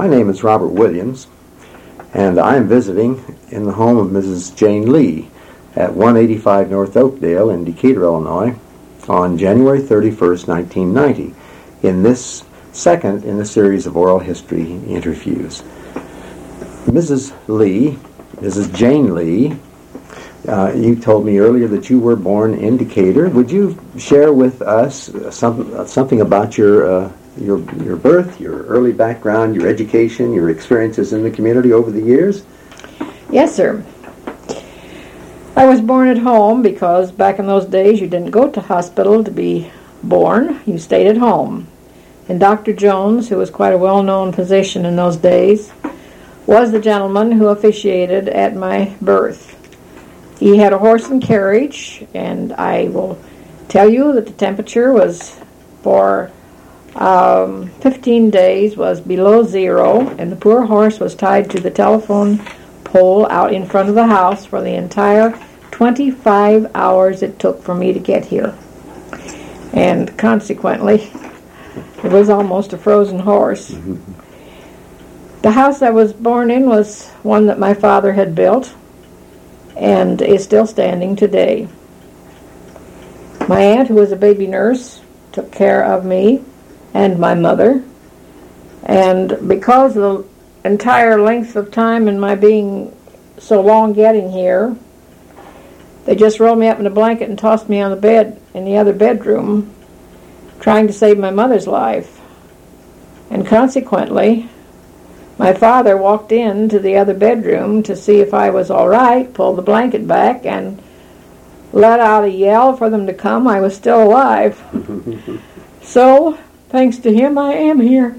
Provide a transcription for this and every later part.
My name is Robert Williams, and I am visiting in the home of Mrs. Jane Lee at 185 North Oakdale in Decatur, Illinois, on January 31st, 1990, in this second in the series of oral history interviews. Mrs. Lee, Mrs. Jane Lee, you told me earlier that you were born in Decatur. Would you share with us something about your birth, your early background, your education, your experiences in the community over the years? Yes, sir. I was born at home because back in those days you didn't go to hospital to be born. You stayed at home. And Dr. Jones, who was quite a well-known physician in those days, was the gentleman who officiated at my birth. He had a horse and carriage, and I will tell you that the temperature was for 15 days was below zero, and the poor horse was tied to the telephone pole out in front of the house for the entire 25 hours it took for me to get here. And consequently, it was almost a frozen horse. Mm-hmm. The house I was born in was one that my father had built and is still standing today. My aunt, who was a baby nurse, took care of me and my mother, and because of the entire length of time in my being so long getting here, they just rolled me up in a blanket and tossed me on the bed in the other bedroom, trying to save my mother's life. And consequently, my father walked into the other bedroom to see if I was all right, pulled the blanket back, and let out a yell for them to come. I was still alive. So, thanks to him, I am here.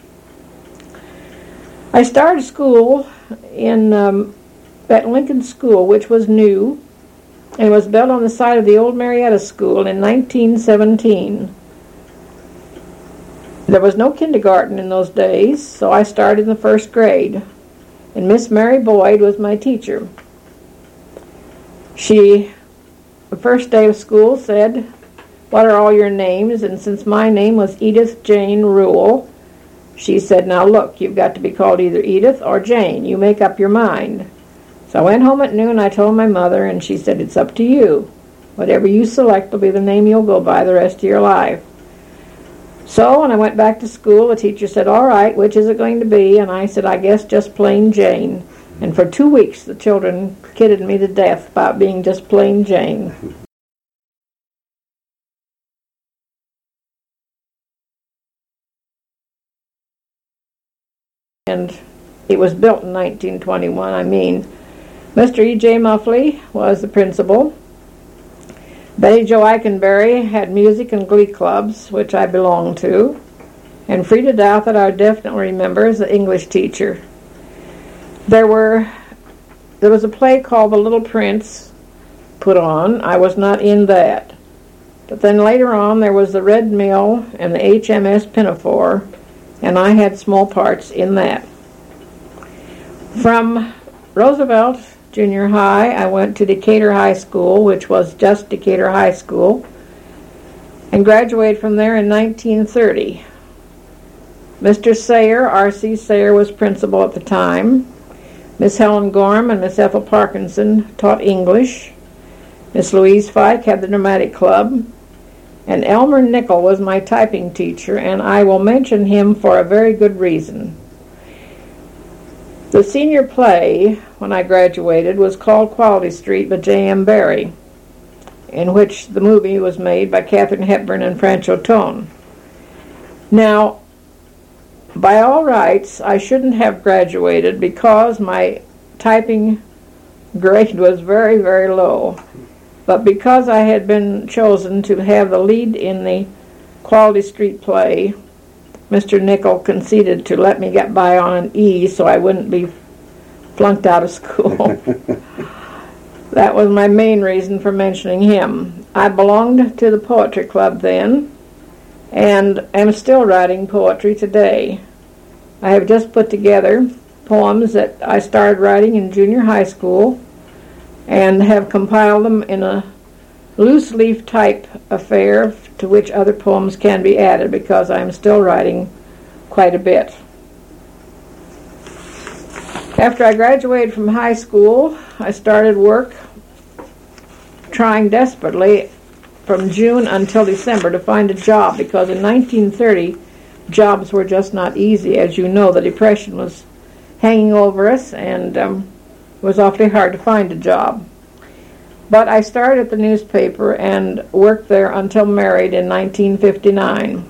I started school in at Lincoln School, which was new, and was built on the site of the old Marietta School in 1917. There was no kindergarten in those days, so I started in the first grade, and Miss Mary Boyd was my teacher. She, the first day of school, said, "What are all your names?" And since my name was Edith Jane Rule, she said, "Now look, you've got to be called either Edith or Jane. You make up your mind." So I went home at noon, I told my mother, and she said, "It's up to you. Whatever you select will be the name you'll go by the rest of your life." So when I went back to school, the teacher said, "All right, which is it going to be?" And I said, "I guess just plain Jane." And for 2 weeks the children kidded me to death about being just plain Jane. And it was built in 1921, Mr. E.J. Muffley was the principal. Betty Jo Eikenberry had music and glee clubs, which I belonged to. And Frida Douthit, I definitely remember, as the English teacher. There was a play called The Little Prince put on. I was not in that. But then later on there was the Red Mill and the HMS Pinafore, and I had small parts in that. From Roosevelt Junior High, I went to Decatur High School, which was just Decatur High School, and graduated from there in 1930. Mr. Sayer, R.C. Sayer, was principal at the time. Miss Helen Gorham and Miss Ethel Parkinson taught English. Miss Louise Fike had the dramatic club. And Elmer Nickel was my typing teacher, and I will mention him for a very good reason. The senior play, when I graduated, was called Quality Street by J.M. Barrie, in which the movie was made by Katharine Hepburn and Franchot Tone. Now, by all rights, I shouldn't have graduated because my typing grade was very, very low. But because I had been chosen to have the lead in the Quality Street play, Mr. Nickel conceded to let me get by on an E so I wouldn't be flunked out of school. That was my main reason for mentioning him. I belonged to the poetry club then, and am still writing poetry today. I have just put together poems that I started writing in junior high school, and have compiled them in a loose leaf type affair to which other poems can be added, because I am still writing quite a bit. After I graduated from high school, I started work trying desperately from June until December to find a job, because in 1930 jobs were just not easy. As you know, the Depression was hanging over us, and it was awfully hard to find a job. But I started at the newspaper and worked there until married in 1959.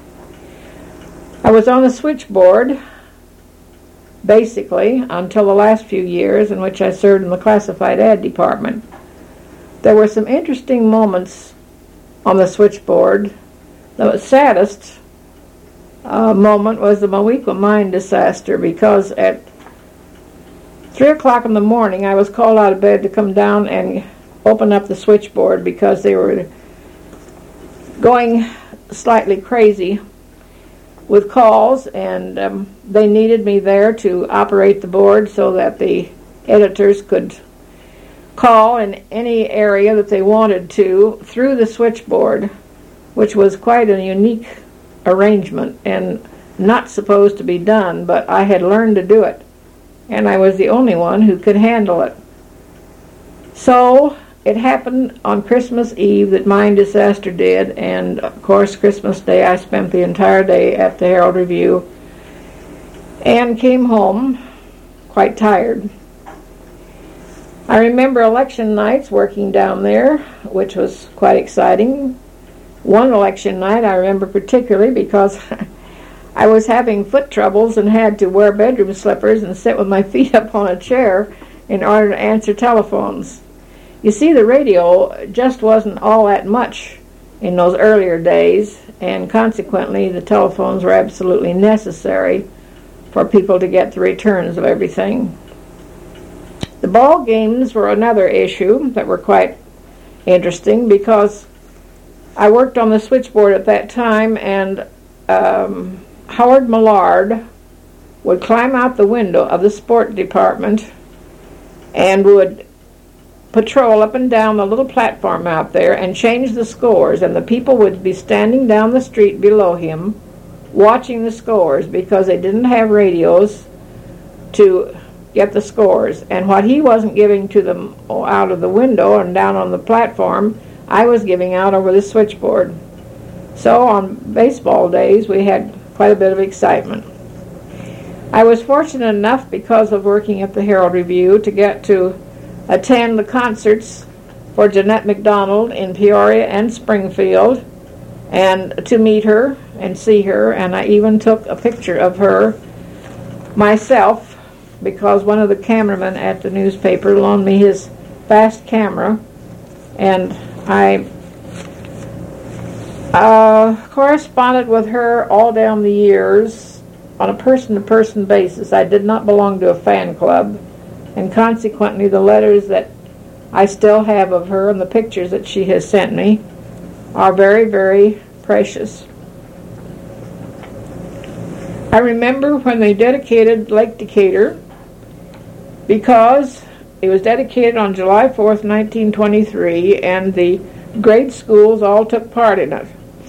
I was on the switchboard basically until the last few years in which I served in the classified ad department. There were some interesting moments on the switchboard. The saddest moment was the Moweaqua mine disaster, because at 3 o'clock in the morning I was called out of bed to come down and open up the switchboard because they were going slightly crazy with calls, and they needed me there to operate the board so that the editors could call in any area that they wanted to through the switchboard, which was quite a unique arrangement and not supposed to be done, but I had learned to do it, and I was the only one who could handle it. So it happened on Christmas Eve that mine disaster did, and of course Christmas Day I spent the entire day at the Herald Review and came home quite tired. I remember election nights working down there, which was quite exciting. One election night I remember particularly because I was having foot troubles and had to wear bedroom slippers and sit with my feet up on a chair in order to answer telephones. You see, the radio just wasn't all that much in those earlier days, and consequently the telephones were absolutely necessary for people to get the returns of everything. The ball games were another issue that were quite interesting, because I worked on the switchboard at that time, and Howard Millard would climb out the window of the sport department and would patrol up and down the little platform out there and change the scores, and the people would be standing down the street below him watching the scores because they didn't have radios to get the scores. And what he wasn't giving to them out of the window and down on the platform, I was giving out over the switchboard. So on baseball days we had quite a bit of excitement. I was fortunate enough, because of working at the Herald Review, to get to attend the concerts for Jeanette MacDonald in Peoria and Springfield, and to meet her and see her, and I even took a picture of her myself because one of the cameramen at the newspaper loaned me his fast camera, and I corresponded with her all down the years on a person-to-person basis. I did not belong to a fan club, and consequently the letters that I still have of her and the pictures that she has sent me are very, very precious. I remember when they dedicated Lake Decatur, because it was dedicated on July 4th, 1923, and the grade schools all took part in it.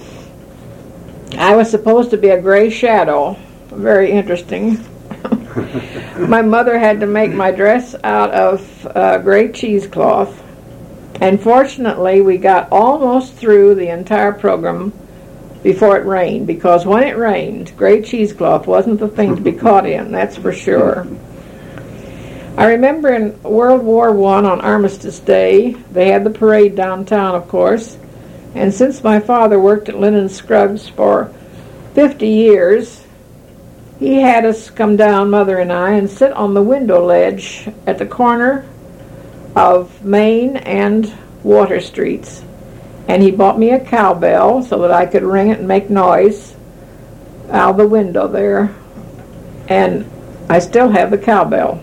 I was supposed to be a gray shadow. Very interesting. My mother had to make my dress out of gray cheesecloth, and fortunately we got almost through the entire program before it rained, because when it rained, gray cheesecloth wasn't the thing to be caught in, that's for sure. I remember in World War I on Armistice Day, they had the parade downtown, of course, and since my father worked at Linen Scruggs for 50 years, he had us come down, Mother and I, and sit on the window ledge at the corner of Main and Water Streets. And he bought me a cowbell so that I could ring it and make noise out the window there. And I still have the cowbell.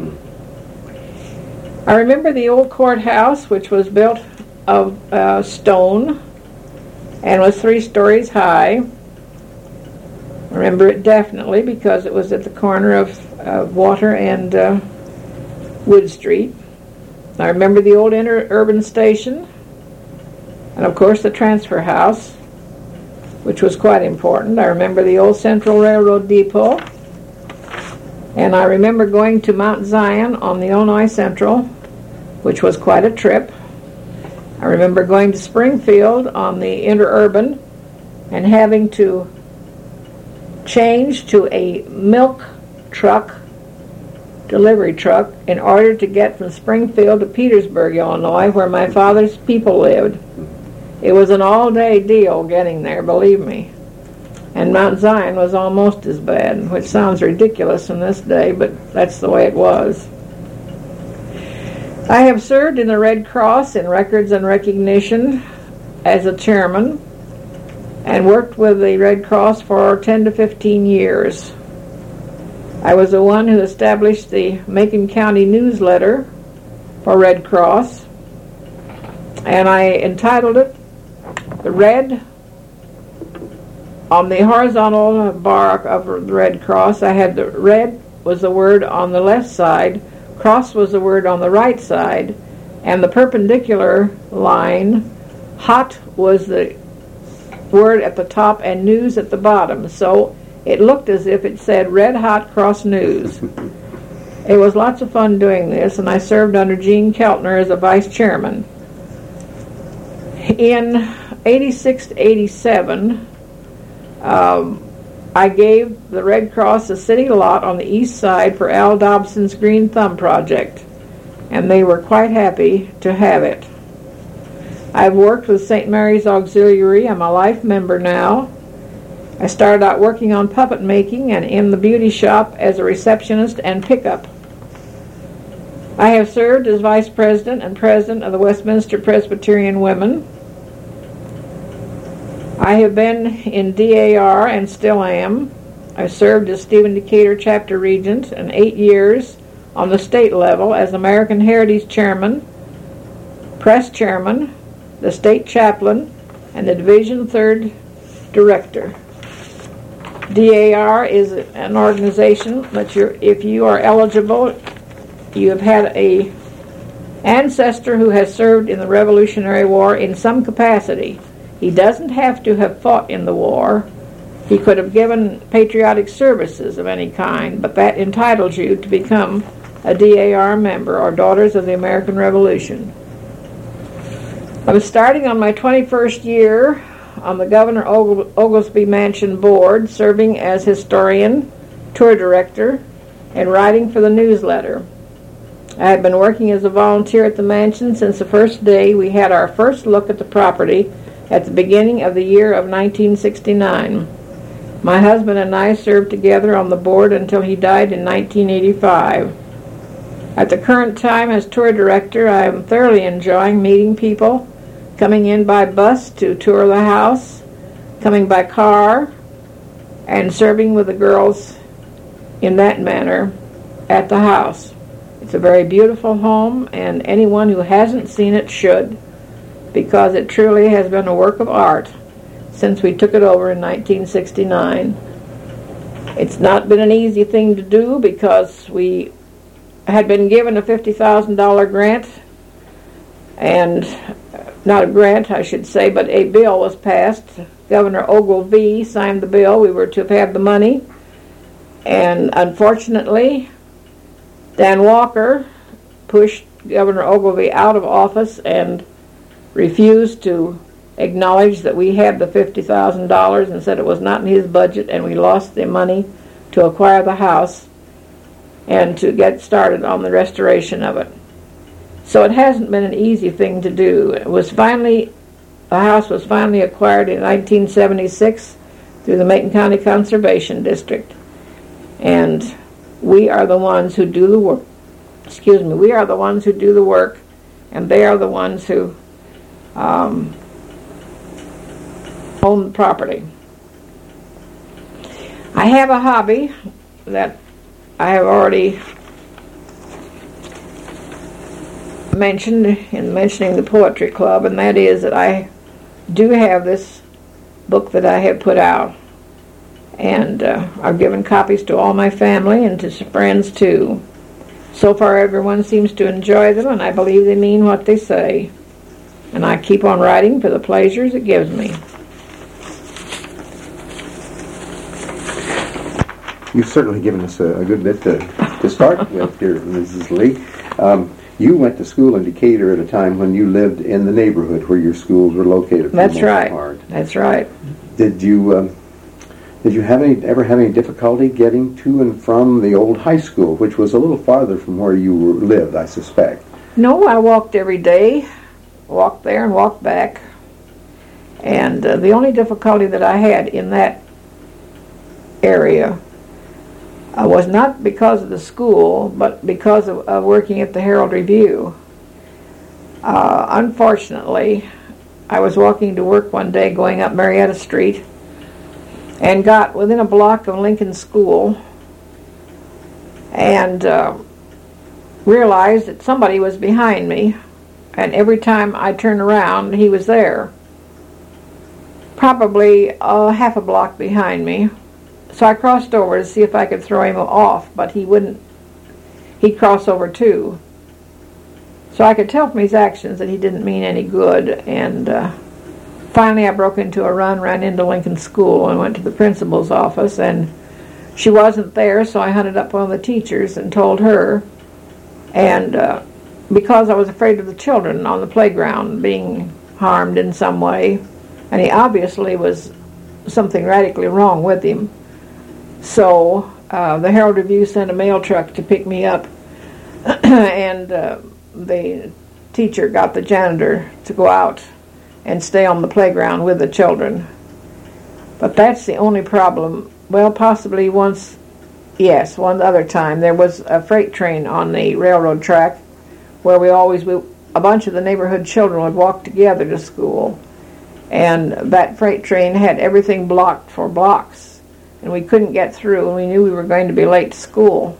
I remember the old courthouse, which was built of stone and was 3 stories high. I remember it definitely because it was at the corner of Water and Wood Street. I remember the old interurban station, and of course the transfer house, which was quite important. I remember the old Central Railroad Depot, And I remember going to Mount Zion on the Illinois Central, which was quite a trip. I remember going to Springfield on the interurban and having to change to a milk truck, delivery truck, in order to get from Springfield to Petersburg, Illinois, where my father's people lived. It was an all-day deal getting there, believe me. And Mount Zion was almost as bad, which sounds ridiculous in this day, but that's the way it was. I have served in the Red Cross in records and recognition as a chairman and worked with the Red Cross for 10 to 15 years. I was the one who established the Macon County newsletter for Red Cross, and I entitled it The Red. On the horizontal bar of the Red Cross, I had the red was the word on the left side, cross was the word on the right side, and the perpendicular line, hot, was the word at the top and news at the bottom. So it looked as if it said Red Hot Cross News. It was lots of fun doing this, and I served under Gene Keltner as a vice chairman. In 86 to 87, I gave the Red Cross a city lot on the east side for Al Dobson's Green Thumb project, and they were quite happy to have it. I've worked with St. Mary's Auxiliary. I'm a life member now. I started out working on puppet making and in the beauty shop as a receptionist and pickup. I have served as vice president and president of the Westminster Presbyterian Women. I have been in DAR and still am. I served as Stephen Decatur chapter regent and 8 years on the state level as American Heritage chairman, press chairman, the state chaplain, and the division 3rd director. DAR is an organization that if you are eligible, you have had a ancestor who has served in the Revolutionary War in some capacity. He doesn't have to have fought in the war. He could have given patriotic services of any kind, but that entitles you to become a DAR member, or Daughters of the American Revolution. I was starting on my 21st year on the Governor Oglesby Mansion board, serving as historian, tour director, and writing for the newsletter. I have been working as a volunteer at the mansion since the first day we had our first look at the property at the beginning of the year of 1969. My husband and I served together on the board until he died in 1985. At the current time as tour director, I am thoroughly enjoying meeting people, coming in by bus to tour the house, coming by car, and serving with the girls in that manner at the house. It's a very beautiful home, and anyone who hasn't seen it should, because it truly has been a work of art since we took it over in 1969. It's not been an easy thing to do because we had been given a $50,000 grant, and not a grant, I should say, but a bill was passed. Governor Ogilvie signed the bill. We were to have had the money, and unfortunately, Dan Walker pushed Governor Ogilvie out of office and refused to acknowledge that we had the $50,000 and said it was not in his budget, and we lost the money to acquire the house and to get started on the restoration of it. So it hasn't been an easy thing to do. The house was finally acquired in 1976 through the Macon County Conservation District, and we are the ones who do the work. We are the ones who do the work, and they are the ones who own the property. I have a hobby that I have already mentioned in mentioning the Poetry Club, and that is that I do have this book that I have put out, and I've given copies to all my family and to friends too. So far everyone seems to enjoy them, and I believe they mean what they say, and I keep on writing for the pleasures it gives me. You've certainly given us a good bit to start with here, Mrs. Lee. You went to school in Decatur at a time when you lived in the neighborhood where your schools were located. That's right. That's right. Did you ever have any difficulty getting to and from the old high school, which was a little farther from where you lived, I suspect? No, I walked every day, walked there and walked back. And the only difficulty that I had in that area was not because of the school, but because of working at the Herald Review. Unfortunately, I was walking to work one day going up Marietta Street and got within a block of Lincoln School and realized that somebody was behind me, and every time I turned around he was there, probably half a block behind me. So I crossed over to see if I could throw him off, but he wouldn't. He'd cross over too. So I could tell from his actions that he didn't mean any good, and finally I broke into a run, ran into Lincoln School, and went to the principal's office, and she wasn't there, so I hunted up one of the teachers and told her, and because I was afraid of the children on the playground being harmed in some way, and he obviously was something radically wrong with him. So the Herald Review sent a mail truck to pick me up, and the teacher got the janitor to go out and stay on the playground with the children. But that's the only problem. Well, possibly one other time. There was a freight train on the railroad track where a bunch of the neighborhood children would walk together to school. And that freight train had everything blocked for blocks. And we couldn't get through, and we knew we were going to be late to school.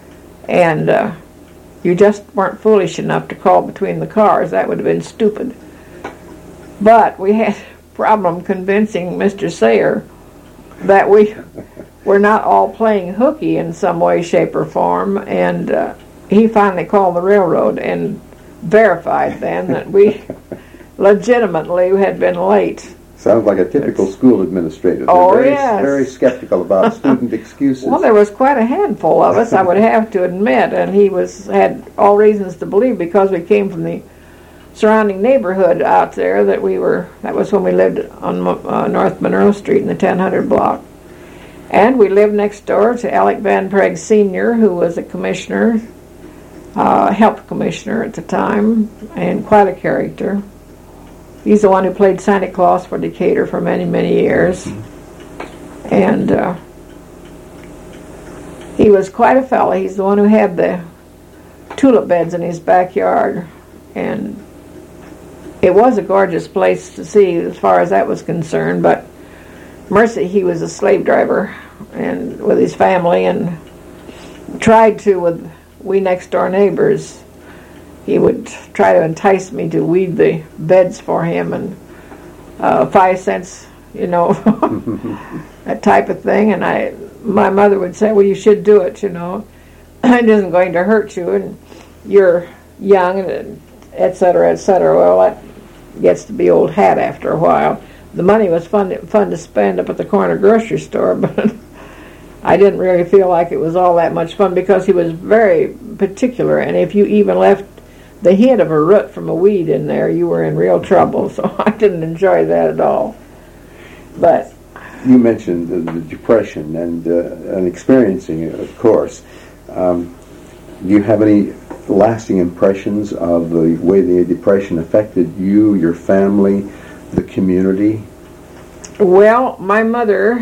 And you just weren't foolish enough to crawl between the cars. That would have been stupid. But we had a problem convincing Mr. Sayer that we were not all playing hooky in some way, shape, or form. And he finally called the railroad and verified then that we legitimately had been late. Sounds like a typical school administrator. Yes. Very skeptical about student excuses. Well, there was quite a handful of us, I would have to admit, and he had all reasons to believe, because we came from the surrounding neighborhood out there, that was when we lived on North Monroe Street in the 1000 block. And we lived next door to Alec Van Prague Sr., who was a commissioner, health commissioner at the time, and quite a character. He's the one who played Santa Claus for Decatur for many, many years. And he was quite a fellow. He's the one who had the tulip beds in his backyard. And it was a gorgeous place to see as far as that was concerned. But mercy, he was a slave driver and with his family, and tried to with we next door neighbors. He would try to entice me to weed the beds for him, and 5 cents, that type of thing. And my mother would say, well, you should do it, it isn't going to hurt you, and you're young, and et cetera, et cetera. Well, that gets to be old hat after a while. The money was fun to spend up at the corner grocery store, but I didn't really feel like it was all that much fun, because he was very particular, and if you even left the hint of a root from a weed in there, you were in real trouble. So I didn't enjoy that at all. But you mentioned the Depression and experiencing it, of course. Do you have any lasting impressions of the way the Depression affected you, your family, the community? Well, my mother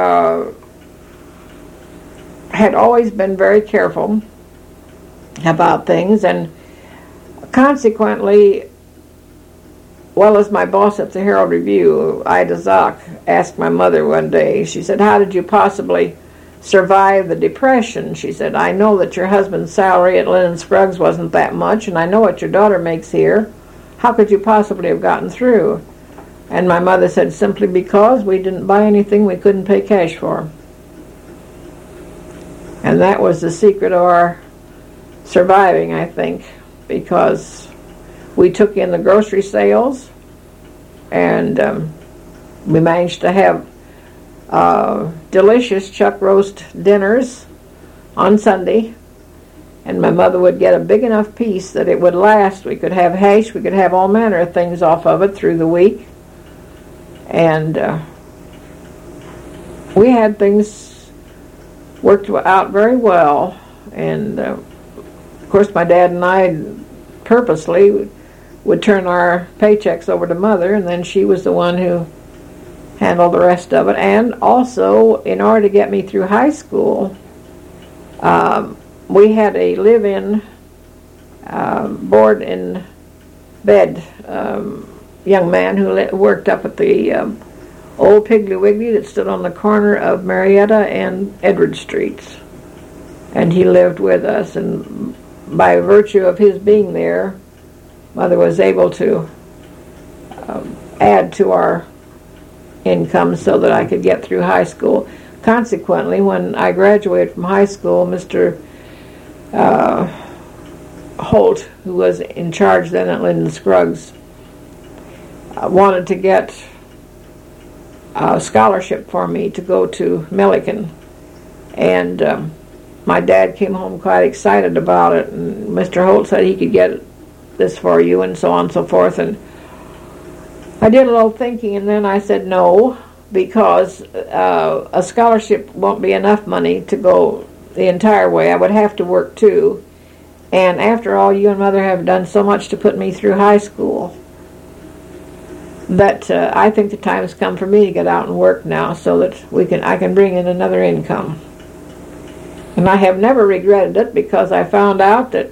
had always been very careful about things, and consequently, well, as my boss at the Herald Review, Ida Zock, asked my mother one day, she said, how did you possibly survive the Depression? She said, I know that your husband's salary at Linen Scruggs wasn't that much, and I know what your daughter makes here. How could you possibly have gotten through? And my mother said, simply because we didn't buy anything we couldn't pay cash for. And that was the secret of our surviving, I think, because we took in the grocery sales, and we managed to have delicious chuck roast dinners on Sunday, and my mother would get a big enough piece that it would last. We could have hash, we could have all manner of things off of it through the week, and we had things worked out very well. And of course my dad and I purposely would turn our paychecks over to Mother, and then she was the one who handled the rest of it. And also, in order to get me through high school, we had a live-in board in bed young man who worked up at the old Piggly Wiggly that stood on the corner of Marietta and Edward Streets. And he lived with us, and by virtue of his being there, Mother was able to add to our income so that I could get through high school. Consequently, when I graduated from high school, Mr. Holt, who was in charge then at Lyndon Scruggs, wanted to get a scholarship for me to go to Millikan. And my dad came home quite excited about it, and Mr. Holt said he could get this for you, and so on and so forth. And I did a little thinking, and then I said no, because a scholarship won't be enough money to go the entire way. I would have to work too. And after all, you and Mother have done so much to put me through high school that I think the time has come for me to get out and work now, so that I can bring in another income. And I have never regretted it, because I found out that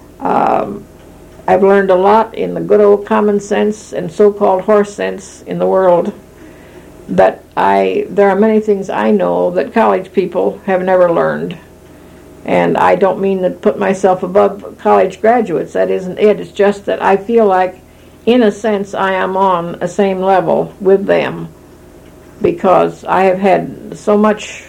I've learned a lot in the good old common sense and so-called horse sense in the world, that there are many things I know that college people have never learned. And I don't mean to put myself above college graduates. That isn't it. It's just that I feel like, in a sense, I am on a same level with them, because I have had so much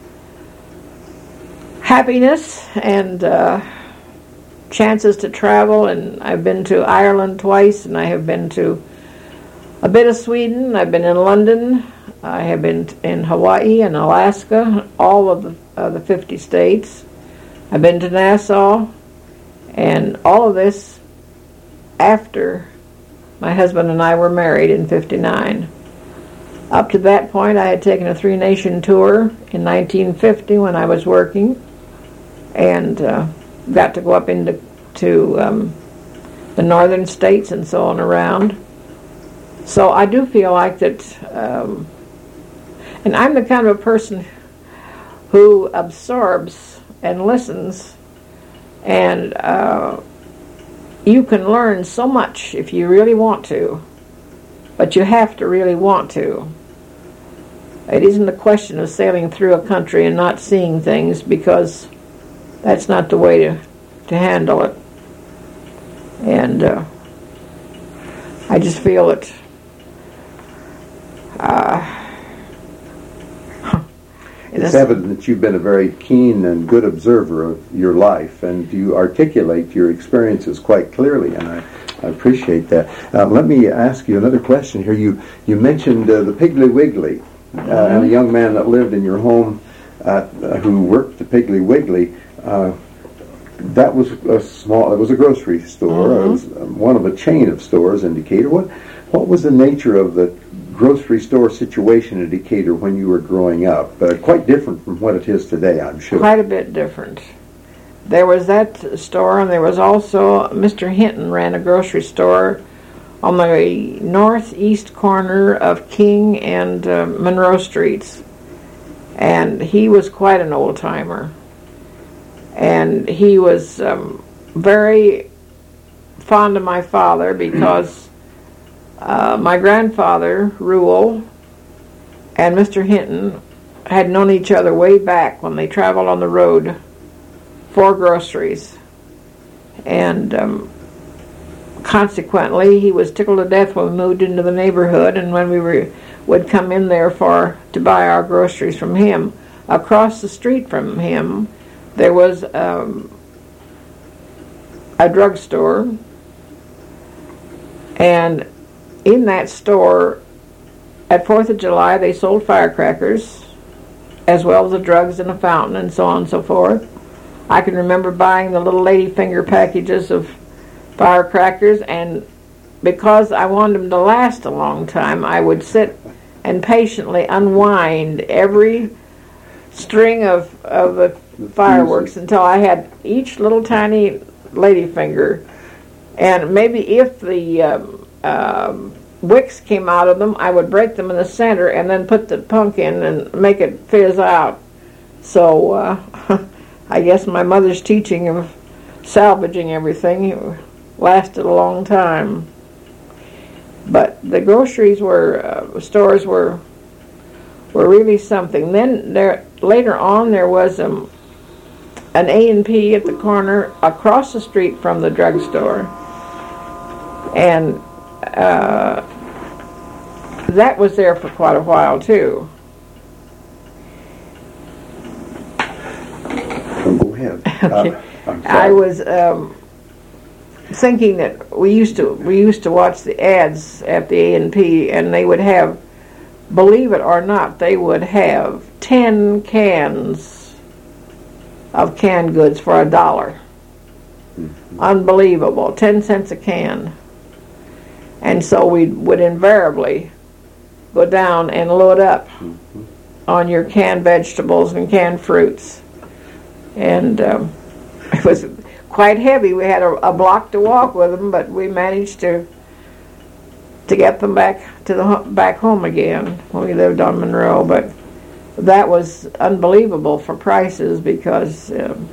happiness and chances to travel, and I've been to Ireland twice, and I have been to a bit of Sweden. I've been in London. I have been in Hawaii and Alaska, all of the 50 states. I've been to Nassau, and all of this after my husband and I were married in 1959. Up to that point, I had taken a 3-nation tour in 1950 when I was working, and got to go up into the northern states and so on around. So I do feel like that, and I'm the kind of a person who absorbs and listens, and you can learn so much if you really want to, but you have to really want to. It isn't a question of sailing through a country and not seeing things, because that's not the way to handle it. And I just feel that it's evident that you've been a very keen and good observer of your life, and you articulate your experiences quite clearly, and I appreciate that. Let me ask you another question here. You mentioned the Piggly Wiggly, and a young man that lived in your home who worked the Piggly Wiggly. That was it was a grocery store. It was one of a chain of stores in Decatur. What was the nature of the grocery store situation in Decatur when you were growing up? Quite different from what it is today, I'm sure. Quite a bit different. There was that store, and there was also Mr. Hinton ran a grocery store on the northeast corner of King and Monroe Streets. And he was quite an old-timer. And he was very fond of my father, because my grandfather, Reuel, and Mr. Hinton had known each other way back when they traveled on the road for groceries. And consequently, he was tickled to death when we moved into the neighborhood, and when we would come in there to buy our groceries from him. Across the street from him, there was a drugstore, and in that store at 4th of July they sold firecrackers, as well as the drugs in a fountain and so on and so forth. I can remember buying the little ladyfinger packages of firecrackers, and because I wanted them to last a long time, I would sit and patiently unwind every string of the fireworks until I had each little tiny ladyfinger. And maybe if the wicks came out of them, I would break them in the center and then put the punk in and make it fizz out. So I guess my mother's teaching of salvaging everything lasted a long time. But the groceries stores were really something. Then later on there was an A&P at the corner across the street from the drugstore, and that was there for quite a while too. Go ahead. Okay. I'm sorry. I was thinking that we used to watch the ads at the A&P, and they would have, believe it or not, they would have 10 cans of canned goods for $1. Mm-hmm. Unbelievable. 10 cents a can. And so we would invariably go down and load up on your canned vegetables and canned fruits. And it was quite heavy. We had a block to walk with them, but we managed to get them back home again when we lived on Monroe. But that was unbelievable for prices, because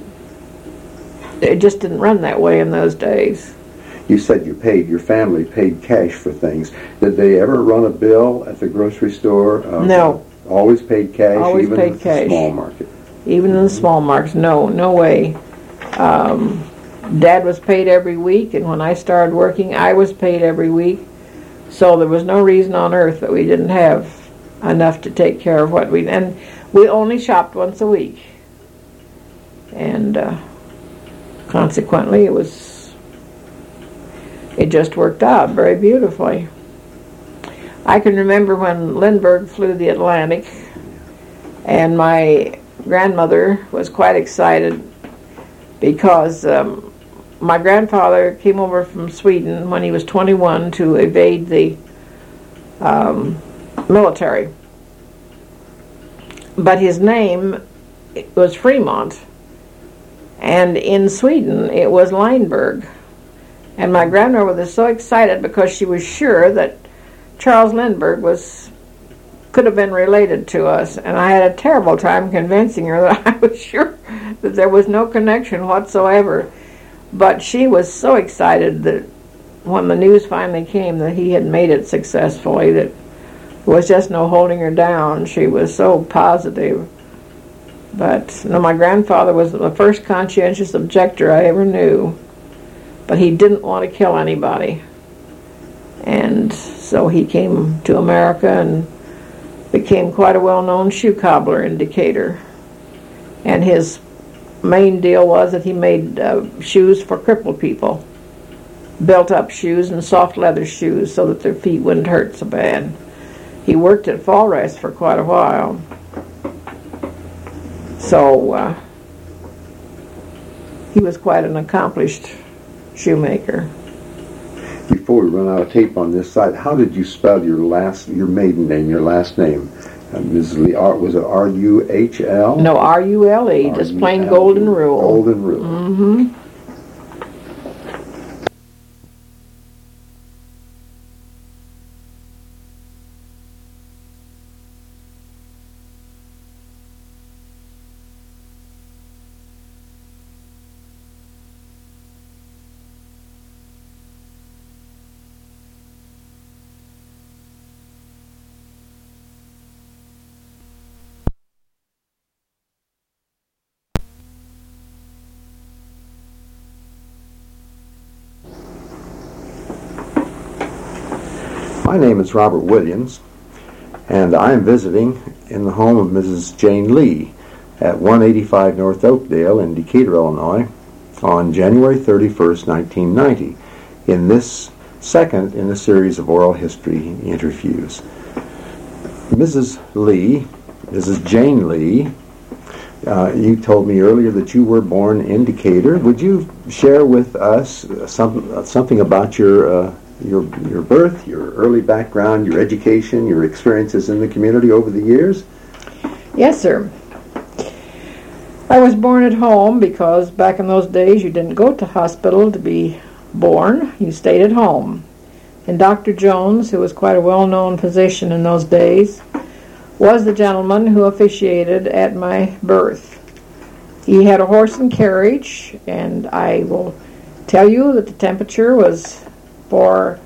it just didn't run that way in those days. You said your family paid cash for things. Did they ever run a bill at the grocery store? No. Always paid cash? Always even paid at cash. The small market? Even in the small markets, no way. Dad was paid every week, and when I started working, I was paid every week. So there was no reason on earth that we didn't have enough to take care of what we... And we only shopped once a week. And consequently, it just worked out very beautifully. I can remember when Lindbergh flew the Atlantic, and my grandmother was quite excited because my grandfather came over from Sweden when he was 21 to evade the military. But his name was Fremont, and in Sweden it was Lineberg. And my grandmother was so excited because she was sure that Charles Lindbergh could have been related to us, and I had a terrible time convincing her that I was sure that there was no connection whatsoever. But she was so excited that when the news finally came that he had made it successfully, that there was just no holding her down. She was so positive. But no, my grandfather was the first conscientious objector I ever knew. But he didn't want to kill anybody. And so he came to America and became quite a well-known shoe cobbler in Decatur. And his main deal was that he made shoes for crippled people. Built-up shoes and soft leather shoes so that their feet wouldn't hurt so bad. He worked at Fall Rest for quite a while. So he was quite an accomplished shoemaker. Before we run out of tape on this side, how did you spell your maiden name, your last name? Mrs. Lee, was it R-U-H-L? No, R-U-L-E, just plain Golden Rule. Golden Rule. Mm-hmm. My name is Robert Williams, and I am visiting in the home of Mrs. Jane Lee at 185 North Oakdale in Decatur, Illinois, on January 31st, 1990, in this second in a series of oral history interviews. Mrs. Lee, Mrs. Jane Lee, you told me earlier that you were born in Decatur. Would you share with us something about your birth, your early background, your education, your experiences in the community over the years? Yes, sir. I was born at home because back in those days you didn't go to hospital to be born. You stayed at home. And Dr. Jones, who was quite a well-known physician in those days, was the gentleman who officiated at my birth. He had a horse and carriage, and I will tell you that the temperature was for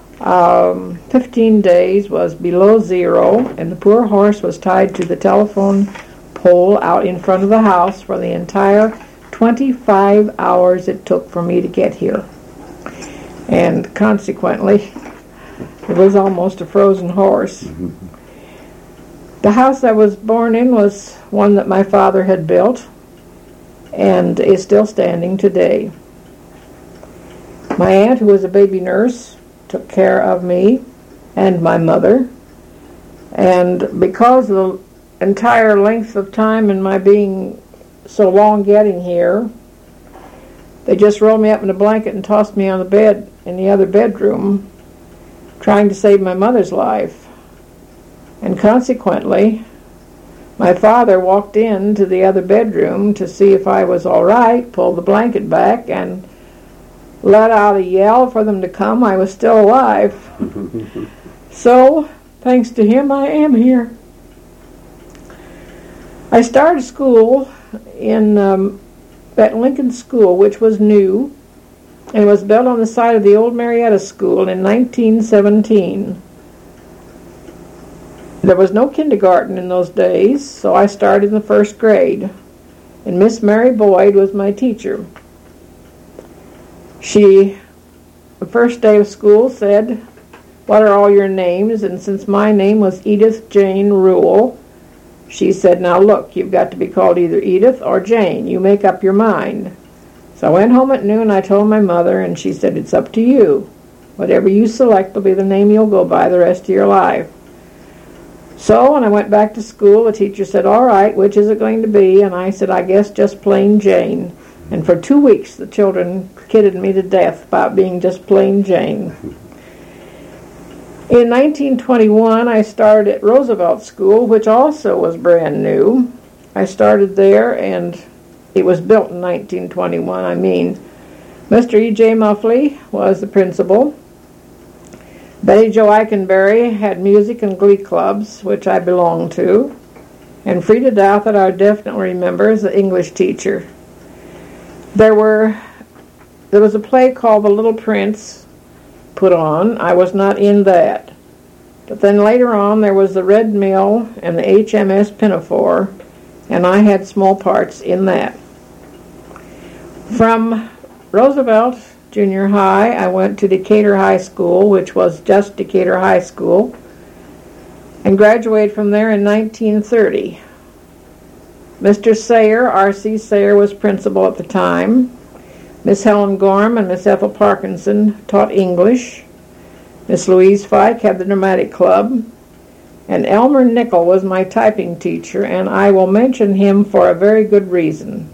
15 days was below zero, and the poor horse was tied to the telephone pole out in front of the house for the entire 25 hours it took for me to get here. And consequently, it was almost a frozen horse. Mm-hmm. The house I was born in was one that my father had built and is still standing today. My aunt, who was a baby nurse, took care of me and my mother. And because of the entire length of time in my being so long getting here, they just rolled me up in a blanket and tossed me on the bed in the other bedroom, trying to save my mother's life. And consequently, my father walked into the other bedroom to see if I was all right, pulled the blanket back, and let out a yell for them to come. I was still alive. So, thanks to him, I am here. I started school in at Lincoln School, which was new, and was built on the site of the old Marietta School in 1917. There was no kindergarten in those days, so I started in the first grade, and Miss Mary Boyd was my teacher. She, the first day of school, said, "What are all your names?" And since my name was Edith Jane Rule, she said, "Now look, you've got to be called either Edith or Jane. You make up your mind." So I went home at noon, I told my mother, and she said, "It's up to you. Whatever you select will be the name you'll go by the rest of your life." So when I went back to school, the teacher said, "All right, which is it going to be?" And I said, "I guess just plain Jane." And for 2 weeks, the children kidded me to death about being just plain Jane. In 1921, I started at Roosevelt School, which also was brand new. I started there, and it was built in 1921, Mr. E.J. Muffley was the principal. Betty Jo Eikenberry had music and glee clubs, which I belonged to. And Frida Douth, that I definitely remember, is the English teacher. There was a play called The Little Prince put on. I was not in that. But then later on there was the Red Mill and the HMS Pinafore, and I had small parts in that. From Roosevelt Junior High, I went to Decatur High School, which was just Decatur High School, and graduated from there in 1930. Mr. Sayer, R.C. Sayer, was principal at the time. Miss Helen Gorham and Miss Ethel Parkinson taught English. Miss Louise Fike had the dramatic club. And Elmer Nickel was my typing teacher, and I will mention him for a very good reason.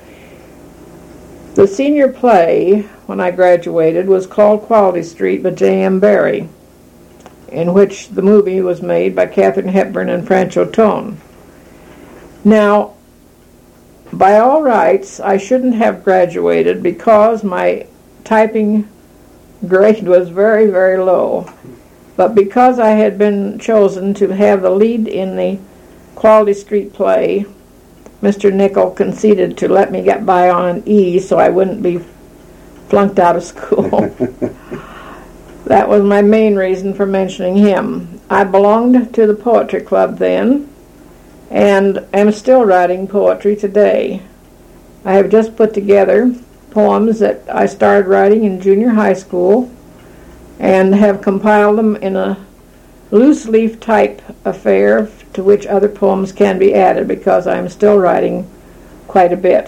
The senior play, when I graduated, was called Quality Street by J.M. Barrie, in which the movie was made by Katharine Hepburn and Francho Tone. Now, by all rights, I shouldn't have graduated because my typing grade was very, very low. But because I had been chosen to have the lead in the Quality Street play, Mr. Nickel conceded to let me get by on an E so I wouldn't be flunked out of school. That was my main reason for mentioning him. I belonged to the poetry club then, and am still writing poetry today. I have just put together poems that I started writing in junior high school and have compiled them in a loose leaf type affair to which other poems can be added because I'm still writing quite a bit.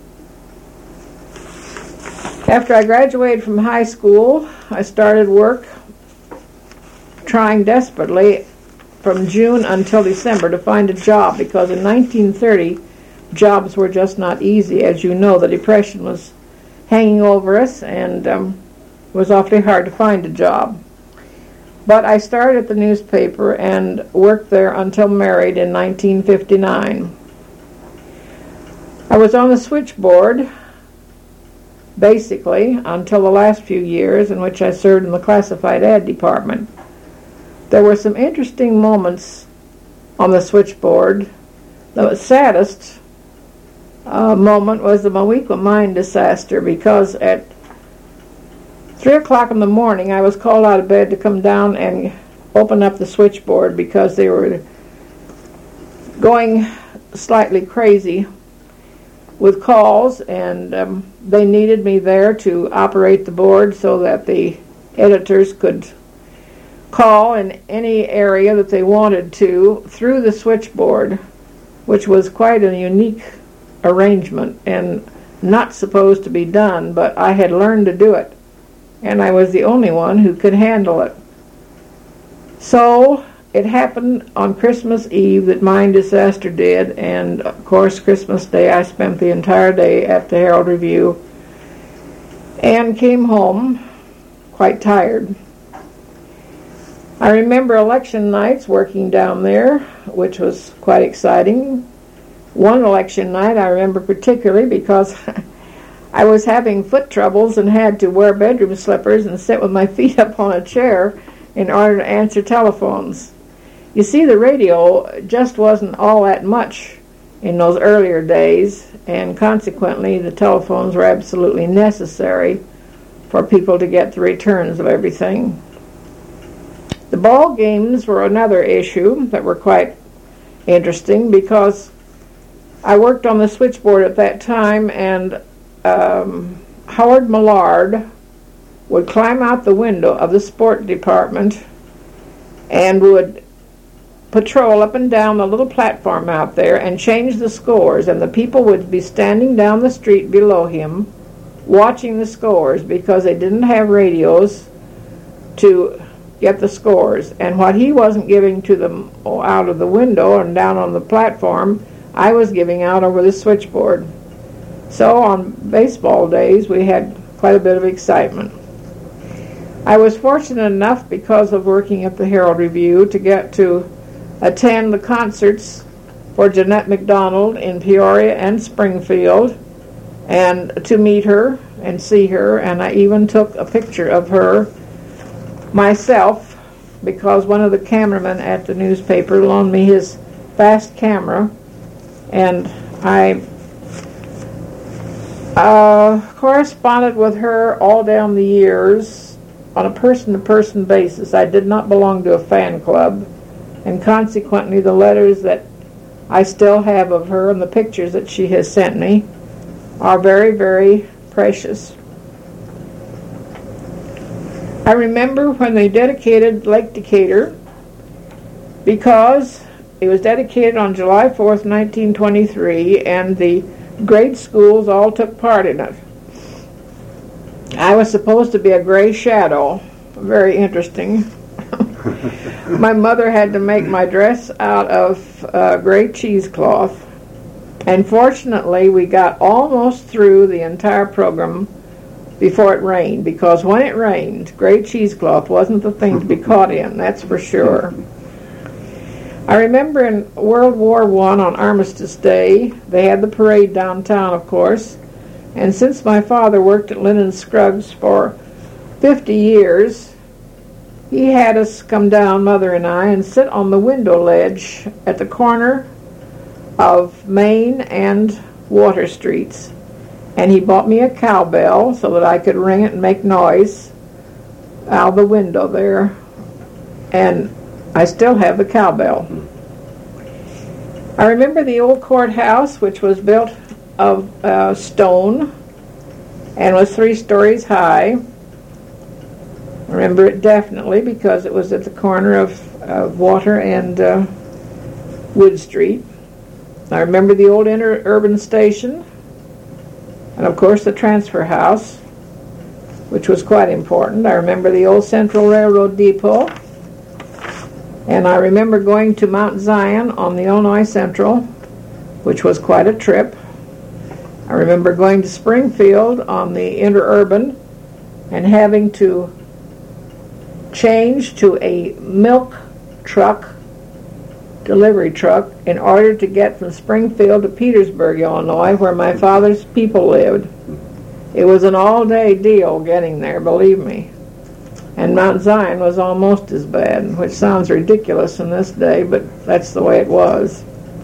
After I graduated from high school, I started work trying desperately from June until December to find a job, because in 1930 jobs were just not easy. As you know, the Depression was hanging over us, and it was awfully hard to find a job. But I started at the newspaper and worked there until married in 1959. I was on the switchboard basically until the last few years in which I served in the classified ad department. There were some interesting moments on the switchboard. The saddest moment was the Moweaqua mine disaster, because at 3 o'clock in the morning I was called out of bed to come down and open up the switchboard because they were going slightly crazy with calls, and they needed me there to operate the board so that the editors could call in any area that they wanted to through the switchboard, which was quite a unique arrangement and not supposed to be done, but I had learned to do it, and I was the only one who could handle it. So it happened on Christmas Eve that mine disaster did, and of course Christmas Day I spent the entire day at the Herald Review and came home quite tired. I remember election nights working down there, which was quite exciting. One election night I remember particularly because I was having foot troubles and had to wear bedroom slippers and sit with my feet up on a chair in order to answer telephones. You see, the radio just wasn't all that much in those earlier days, and consequently the telephones were absolutely necessary for people to get the returns of everything. The ball games were another issue that were quite interesting, because I worked on the switchboard at that time, and Howard Millard would climb out the window of the sport department and would patrol up and down the little platform out there and change the scores, and the people would be standing down the street below him watching the scores because they didn't have radios to get the scores. And what he wasn't giving to them out of the window and down on the platform, I was giving out over the switchboard. So on baseball days we had quite a bit of excitement. I was fortunate enough, because of working at the Herald Review, to get to attend the concerts for Jeanette MacDonald in Peoria and Springfield, and to meet her and see her, and I even took a picture of her myself because one of the cameramen at the newspaper loaned me his fast camera, and I corresponded with her all down the years on a person-to-person basis. I did not belong to a fan club, and consequently the letters that I still have of her and the pictures that she has sent me are very, very precious. I remember when they dedicated Lake Decatur, because it was dedicated on July 4th, 1923, and the grade schools all took part in it. I was supposed to be a gray shadow. Very interesting. My mother had to make my dress out of gray cheesecloth, and fortunately we got almost through the entire program before it rained, because when it rained, gray cheesecloth wasn't the thing to be caught in, that's for sure. I remember in World War I on Armistice Day, they had the parade downtown, of course, and since my father worked at Linen Scruggs for 50 years, he had us come down, Mother and I, and sit on the window ledge at the corner of Main and Water Streets. And he bought me a cowbell so that I could ring it and make noise out the window there. And I still have the cowbell. I remember the old courthouse, which was built of stone and was 3 stories high. I remember it definitely because it was at the corner of Water and Wood Street. I remember the old interurban station, and of course the transfer house, which was quite important. I remember the old Central Railroad Depot. And I remember going to Mount Zion on the Illinois Central, which was quite a trip. I remember going to Springfield on the interurban and having to change to a milk truck, delivery truck, in order to get from Springfield to Petersburg, Illinois, where my father's people lived. It was an all-day deal getting there, believe me. And Mount Zion was almost as bad, which sounds ridiculous in this day, but that's the way it was.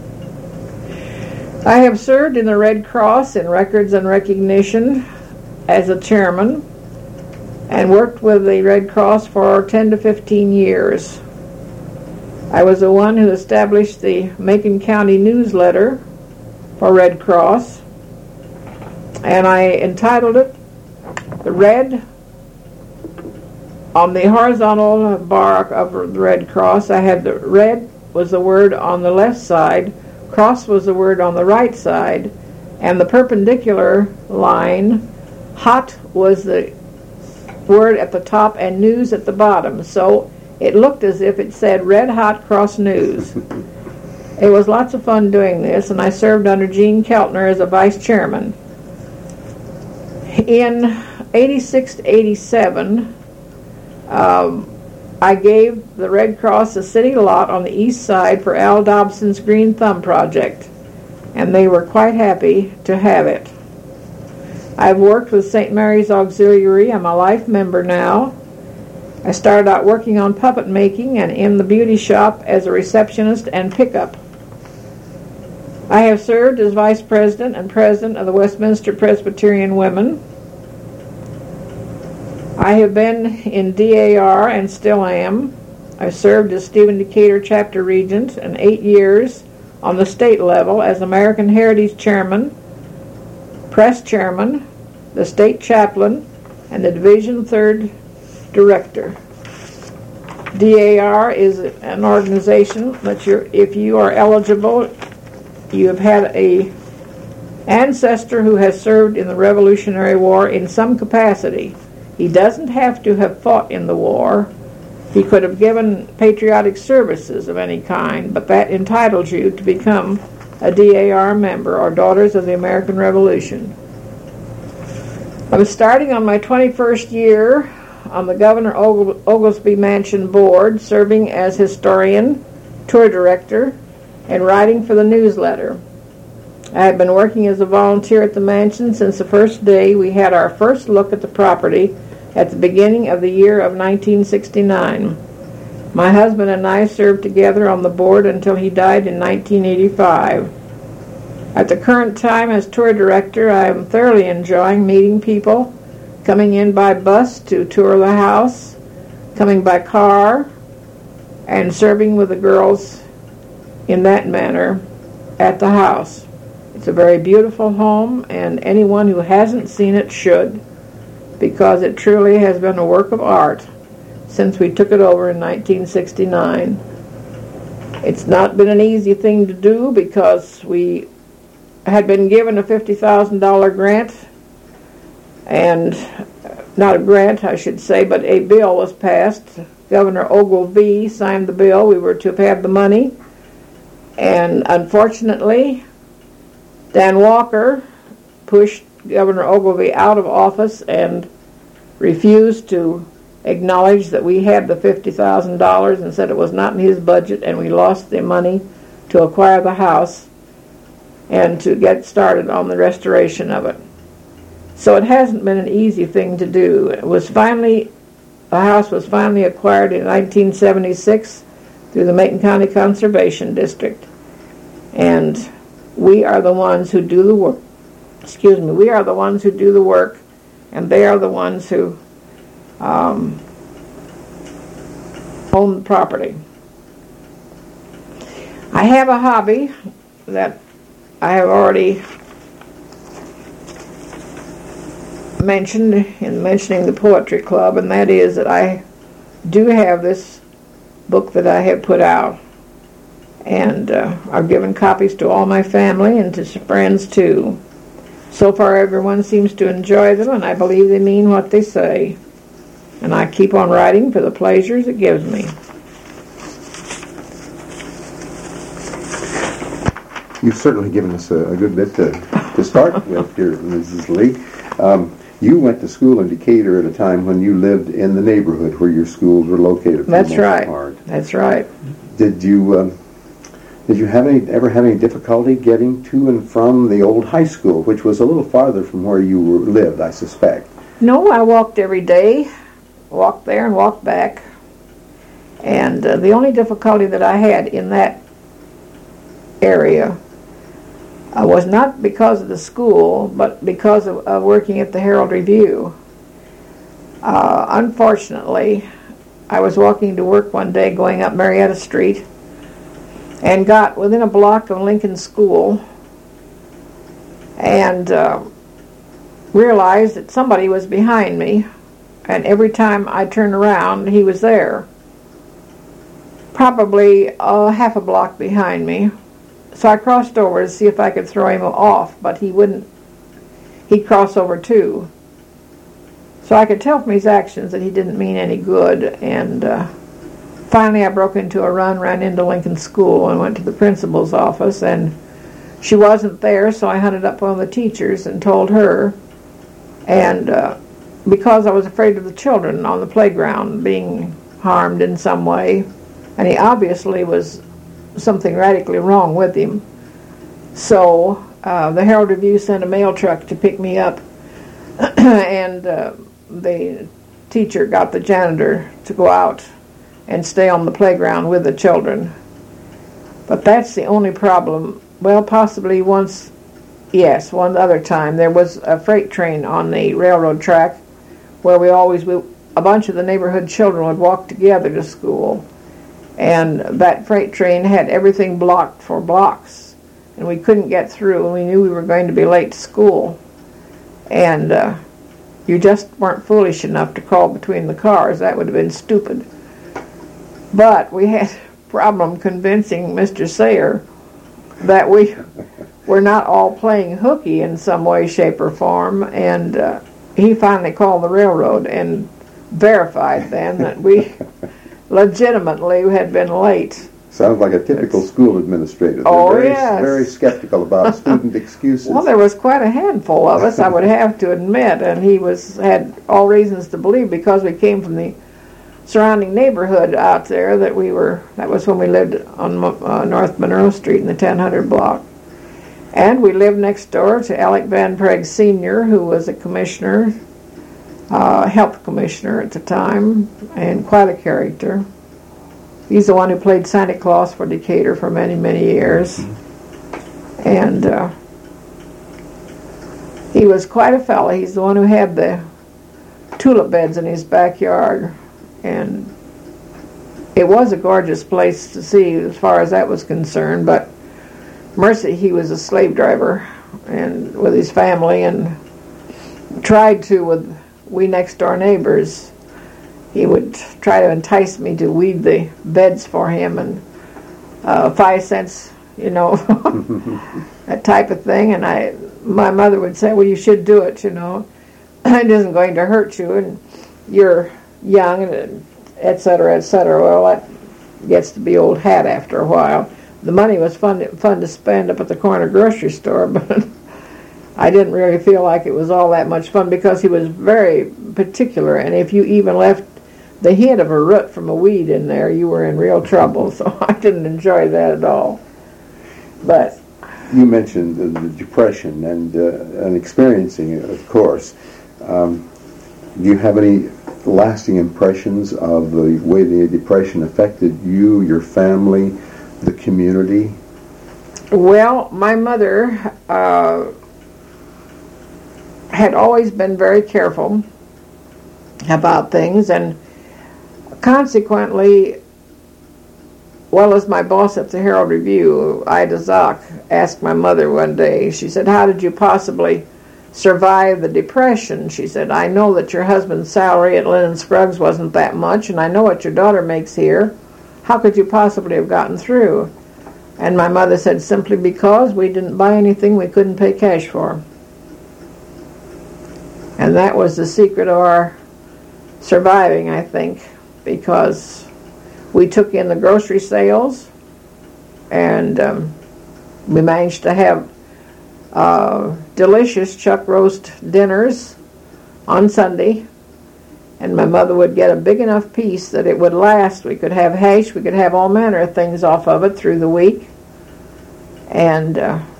I have served in the Red Cross in records and recognition as a chairman and worked with the Red Cross for 10 to 15 years. I was the one who established the Macon County newsletter for Red Cross, and I entitled it The Red. On the horizontal bar of the Red Cross, I had the red was the word on the left side, cross was the word on the right side, and the perpendicular line, hot, was the word at the top and news at the bottom. So it looked as if it said Red Hot Cross News. It was lots of fun doing this, and I served under Gene Keltner as a vice chairman. In 86 to 87, I gave the Red Cross a city lot on the east side for Al Dobson's Green Thumb project, and they were quite happy to have it. I've worked with St. Mary's Auxiliary. I'm a life member now. I started out working on puppet making and in the beauty shop as a receptionist and pickup. I have served as vice president and president of the Westminster Presbyterian Women. I have been in DAR and still am. I served as Stephen Decatur chapter regent and 8 years on the state level as American Heritage chairman, press chairman, the state chaplain, and the Division 3rd director. DAR is an organization that if you are eligible, you have had a ancestor who has served in the Revolutionary War in some capacity. He doesn't have to have fought in the war. He could have given patriotic services of any kind, but that entitles you to become a DAR member, or Daughters of the American Revolution. I was starting on my 21st year on the Governor Oglesby Mansion board, serving as historian, tour director, and writing for the newsletter. I have been working as a volunteer at the mansion since the first day we had our first look at the property at the beginning of the year of 1969. My husband and I served together on the board until he died in 1985. At the current time as tour director, I am thoroughly enjoying meeting people, coming in by bus to tour the house, coming by car, and serving with the girls in that manner at the house. It's a very beautiful home, and anyone who hasn't seen it should, because it truly has been a work of art since we took it over in 1969. It's not been an easy thing to do because we had been given a $50,000 grant, and not a grant, I should say, but a bill was passed. Governor Ogilvie signed the bill. We were to have had the money, and unfortunately, Dan Walker pushed Governor Ogilvie out of office and refused to acknowledge that we had the $50,000 and said it was not in his budget, and we lost the money to acquire the house and to get started on the restoration of it. So it hasn't been an easy thing to do. The house was finally acquired in 1976 through the Macon County Conservation District, and we are the ones who do the work. We are the ones who do the work, and they are the ones who own the property. I have a hobby that I have already mentioned in mentioning the Poetry Club, and that is that I do have this book that I have put out, and I've given copies to all my family and to friends too. So far everyone seems to enjoy them, and I believe they mean what they say, and I keep on writing for the pleasures it gives me. You've certainly given us a good bit to start with here, Mrs. Lee. You went to school in Decatur at a time when you lived in the neighborhood where your schools were located. That's right. That's right. Did you ever have any difficulty getting to and from the old high school, which was a little farther from where you lived, I suspect? No, I walked every day, walked there and walked back. And the only difficulty that I had in that area was not because of the school, but because of working at the Herald Review. Unfortunately, I was walking to work one day going up Marietta Street and got within a block of Lincoln School and realized that somebody was behind me, and every time I turned around, he was there, probably half a block behind me. So I crossed over to see if I could throw him off, but he wouldn't. He'd cross over too. So I could tell from his actions that he didn't mean any good, and finally I broke into a run, ran into Lincoln School, and went to the principal's office, and she wasn't there, so I hunted up one of the teachers and told her, and because I was afraid of the children on the playground being harmed in some way, and he obviously was something radically wrong with him. So the Herald Review sent a mail truck to pick me up, and the teacher got the janitor to go out and stay on the playground with the children. But that's the only problem. Well, possibly one other time. There was a freight train on the railroad track where a bunch of the neighborhood children would walk together to school. And that freight train had everything blocked for blocks, and we couldn't get through, and we knew we were going to be late to school. And you just weren't foolish enough to crawl between the cars. That would have been stupid. But we had a problem convincing Mr. Sayer that we were not all playing hooky in some way, shape, or form, and he finally called the railroad and verified then that we legitimately had been late. Sounds like a typical school administrator. They're yes. Very skeptical about student excuses. Well, there was quite a handful of us, I would have to admit, and he had all reasons to believe, because we came from the surrounding neighborhood out there, that was when we lived on North Monroe Street in the 1000 block. And we lived next door to Alec Van Prague Sr., who was a commissioner, health commissioner at the time, and quite a character. He's the one who played Santa Claus for Decatur for many, many years. And he was quite a fellow. He's the one who had the tulip beds in his backyard. And it was a gorgeous place to see as far as that was concerned. But mercy, he was a slave driver and with his family, and tried to with we next door neighbors. He would try to entice me to weed the beds for him, and 5 cents, that type of thing. And my mother would say, well, you should do it, it isn't going to hurt you, and you're young, and et cetera, et cetera. Well, that gets to be old hat after a while. The money was fun to spend up at the corner grocery store, but I didn't really feel like it was all that much fun, because he was very particular, and if you even left the hint of a root from a weed in there, you were in real trouble. So I didn't enjoy that at all. But you mentioned the Depression and experiencing it, of course. Do you have any lasting impressions of the way the Depression affected you, your family, the community? Well, my mother had always been very careful about things, and consequently, well, as my boss at the Herald Review, Ida Zock, asked my mother one day, she said, how did you possibly survive the Depression? She said, I know that your husband's salary at Lynn & Scruggs wasn't that much, and I know what your daughter makes here. How could you possibly have gotten through? And my mother said, simply because we didn't buy anything we couldn't pay cash for. And that was the secret of our surviving, I think, because we took in the grocery sales, and We managed to have delicious chuck roast dinners on Sunday, and my mother would get a big enough piece that it would last. We could have hash, we could have all manner of things off of it through the week, and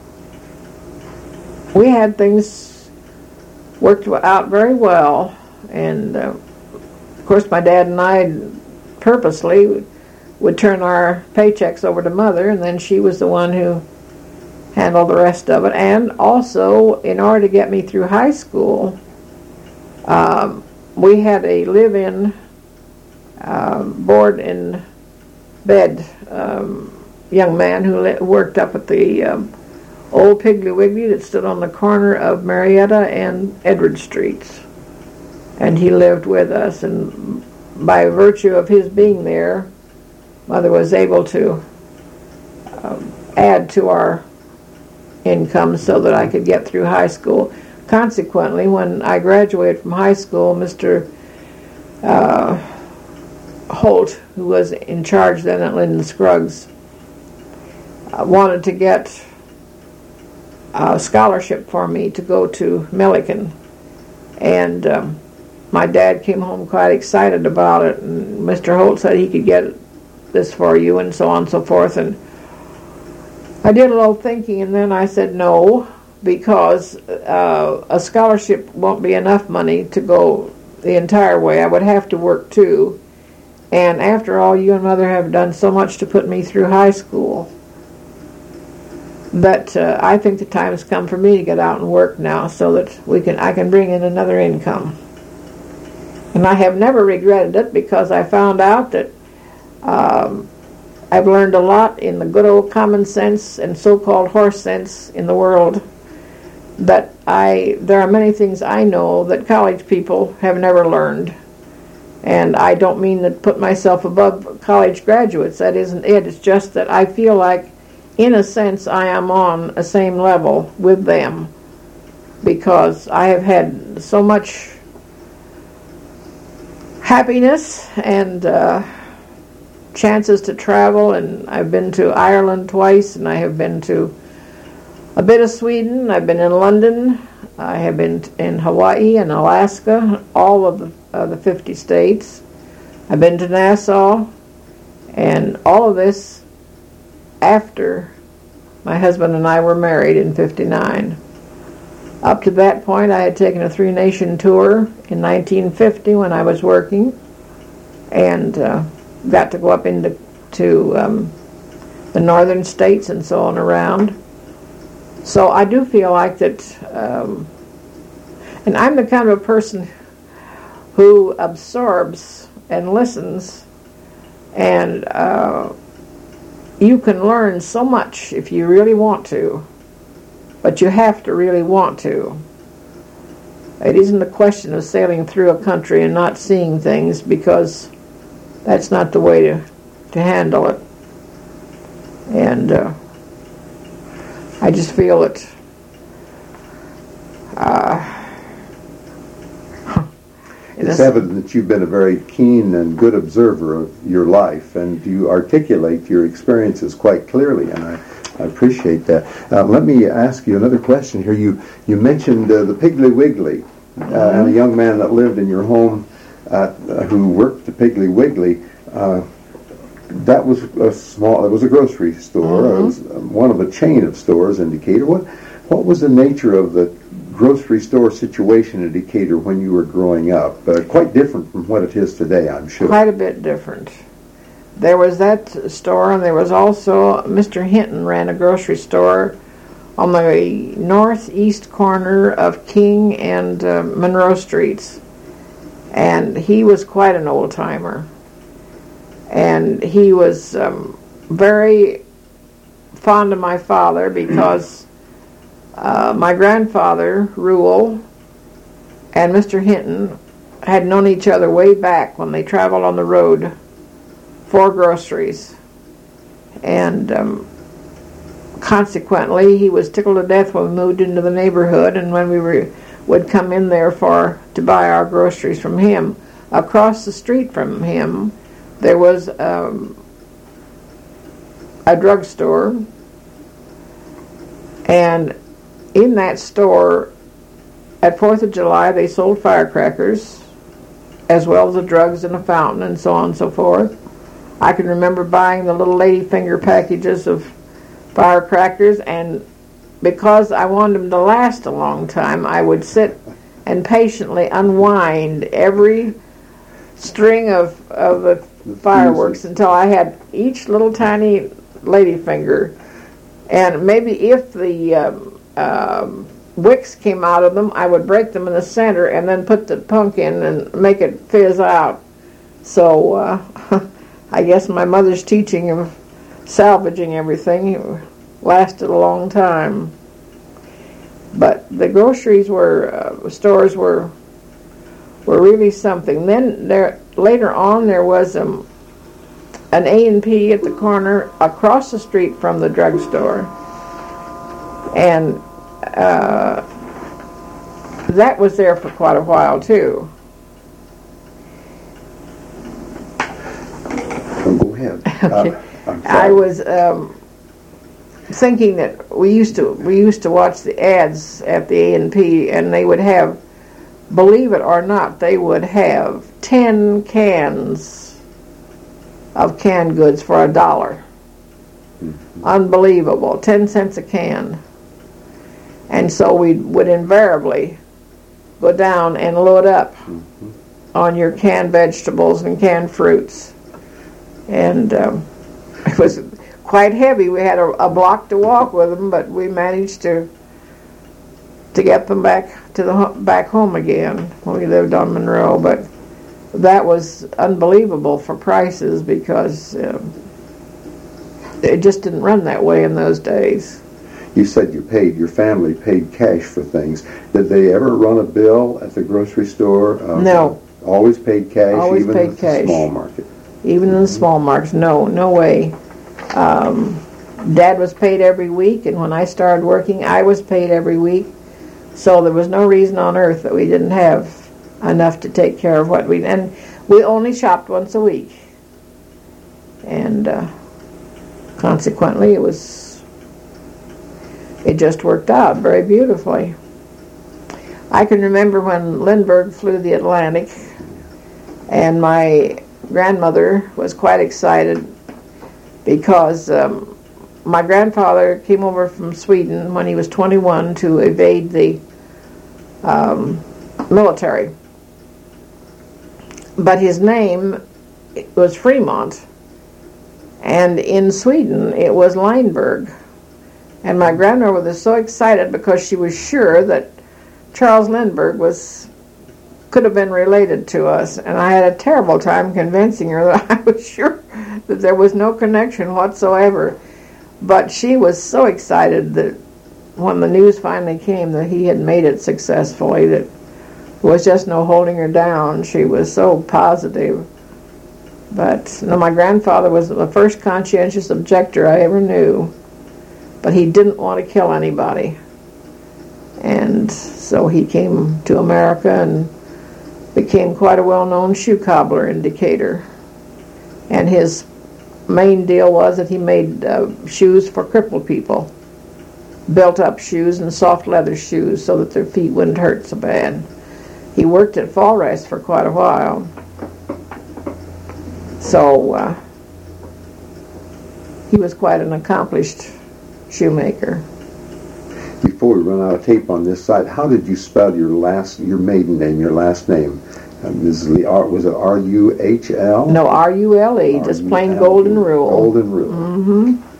we had things worked out very well. And of course my dad and I purposely would turn our paychecks over to Mother, and then she was the one who handled the rest of it. And also, in order to get me through high school, we had a live-in board in bed young man who worked up at the old Piggly Wiggly that stood on the corner of Marietta and Edward Streets. And he lived with us, and by virtue of his being there, Mother was able to add to our income so that I could get through high school. Consequently, when I graduated from high school, Mr. Holt, who was in charge then at Linden Scruggs, wanted to get a scholarship for me to go to Millikan. And my dad came home quite excited about it, and Mr. Holt said he could get this for you, and so on and so forth. And I did a little thinking, and then I said no, because a scholarship won't be enough money to go the entire way. I would have to work too. And after all, you and Mother have done so much to put me through high school that I think the time has come for me to get out and work now, so that I can bring in another income. And I have never regretted it, because I found out that I've learned a lot in the good old common sense and so-called horse sense in the world, that there are many things I know that college people have never learned. And I don't mean to put myself above college graduates. That isn't it. It's just that I feel like, in a sense, I am on the same level with them, because I have had so much happiness and chances to travel, and I've been to Ireland twice, and I have been to a bit of Sweden. I've been in London. I have been in Hawaii and Alaska, all of the 50 states. I've been to Nassau, and all of this after my husband and I were married in '59. Up to that point, I had taken a 3-nation tour in 1950 when I was working, and got to go up into the northern states and so on around. So I do feel like that, and I'm the kind of a person who absorbs and listens, and you can learn so much if you really want to, but you have to really want to. It isn't a question of sailing through a country and not seeing things, because that's not the way to handle it. And I just feel that it's evident that you've been a very keen and good observer of your life, and you articulate your experiences quite clearly, and I appreciate that. Let me ask you another question here. You mentioned the Piggly Wiggly, and a young man that lived in your home who worked at the Piggly Wiggly. That was it was a grocery store. It was one of a chain of stores in Decatur. What was the nature of the grocery store situation in Decatur when you were growing up? Quite different from what it is today, I'm sure. Quite a bit different. There was that store, and there was also Mr. Hinton ran a grocery store on the northeast corner of King and Monroe Streets. And he was quite an old-timer. And he was very fond of my father, because my grandfather, Rule, and Mr. Hinton had known each other way back when they traveled on the road for groceries. And consequently, he was tickled to death when we moved into the neighborhood, and when we would come in there to buy our groceries from him. Across the street from him, there was a drugstore, And in that store, at 4th of July, they sold firecrackers, as well as the drugs in a fountain and so on and so forth. I can remember buying the little ladyfinger packages of firecrackers, and because I wanted them to last a long time, I would sit and patiently unwind every string of the fireworks until I had each little tiny ladyfinger. And maybe if the wicks came out of them, I would break them in the center and then put the punk in and make it fizz out. So I guess my mother's teaching of salvaging everything lasted a long time. But the groceries stores were really something. Then later on there was an A&P at the corner across the street from the drugstore, and that was there for quite a while too. Go ahead. Okay. I was thinking that we used to watch the ads at the A&P, and they would have, believe it or not, they would have 10 cans of canned goods for $1. Mm-hmm. Unbelievable. 10 cents a can. And so we would invariably go down and load up on your canned vegetables and canned fruits. And it was quite heavy. We had a block to walk with them, but we managed to get them back to back home again when we lived on Monroe. But that was unbelievable for prices, because it just didn't run that way in those days. You said your family paid cash for things. Did they ever run a bill at the grocery store? No. Always paid cash? Always even paid at cash. The small market? Even in the small markets, no way. Dad was paid every week, and when I started working, I was paid every week. So there was no reason on earth that we didn't have enough to take care of what we... And we only shopped once a week. And consequently, it just worked out very beautifully. I can remember when Lindbergh flew the Atlantic, and my grandmother was quite excited because my grandfather came over from Sweden when he was 21 to evade the military. But his name was Fremont, and in Sweden it was Lineberg. And my grandmother was so excited because she was sure that Charles Lindbergh could have been related to us, and I had a terrible time convincing her that I was sure that there was no connection whatsoever. But she was so excited that when the news finally came that he had made it successfully, that there was just no holding her down. She was so positive. But no, my grandfather was the first conscientious objector I ever knew, but he didn't want to kill anybody. And so he came to America and became quite a well-known shoe cobbler in Decatur. And his main deal was that he made shoes for crippled people, built-up shoes and soft leather shoes so that their feet wouldn't hurt so bad. He worked at Fall Rest for quite a while. So he was quite an accomplished shoemaker. Before we run out of tape on this side, how did you spell your maiden name, your last name? Mrs. Lee, was it R-U-H-L? No, R-U-L-E, just plain Golden Rule. Golden Rule. Mm-hmm.